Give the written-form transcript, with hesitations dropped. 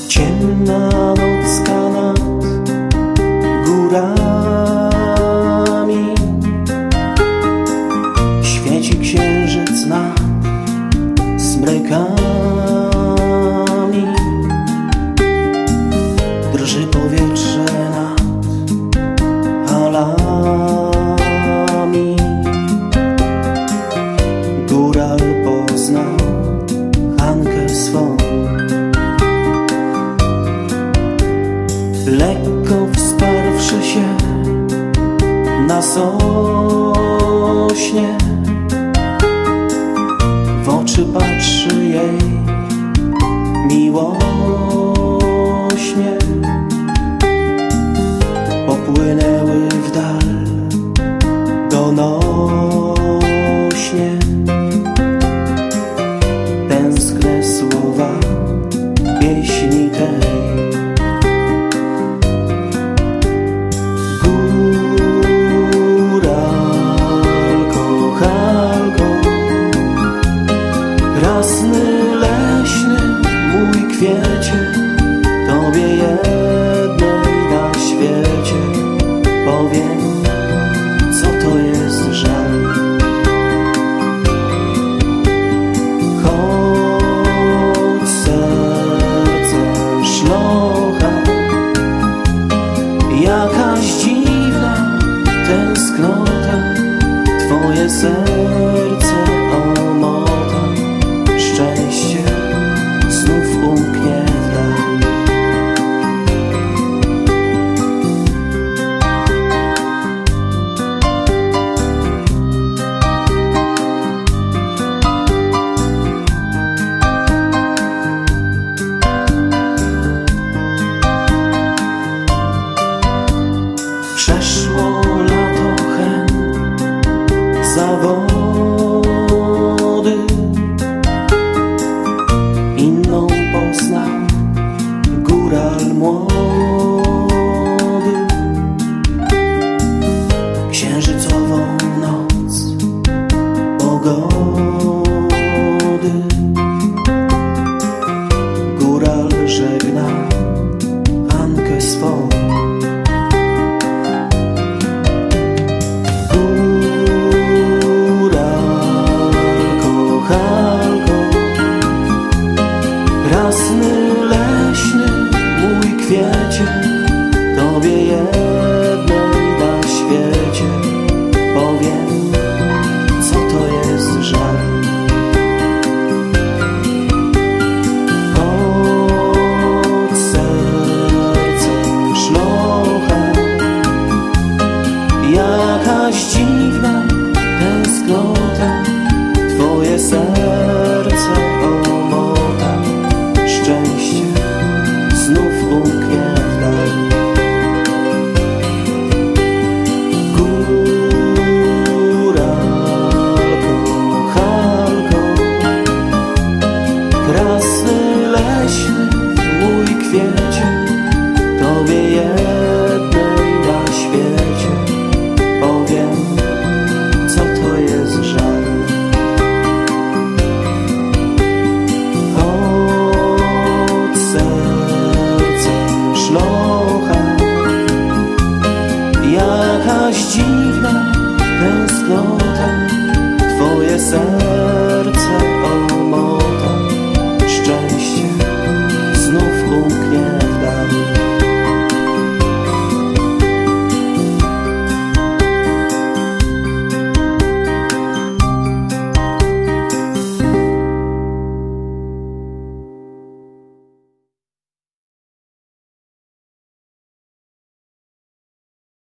Ciemna nocka nad górami, świeci księżyc nad smrekami, drży powietrze nad halami. Góral poznał Hankę swą, lekko wsparłszy się na sośnie, w oczy patrzy jej miłośnie. Popłynęły w dal donośnie, tęskne słowa pieśni tej. Krasny leśny mój kwiecie, tobie jednej na świecie powiem, co to jest żal. Choć serce szlocha, jakaś dziwna tęsknota twoje serce omota. Szczęście znów umknie w dal. Przeszło lato hen zawody, inną poznał góral młody. Księżycową noc pogody, góral żegna Hankę swą. Krasny leśny mój kwiecie, tobie jednej na świecie powiem, co to jest żal. Choć serce szlocha, jakaś dziwna tęsknota twoje serce omota. Szczęście znów umknie w dal. Góralko, halko, krasny leśny mój kwiecie, tobie jednej na świecie powiem, co to jest żal. Jakaś dziwna tęsknota twoje serce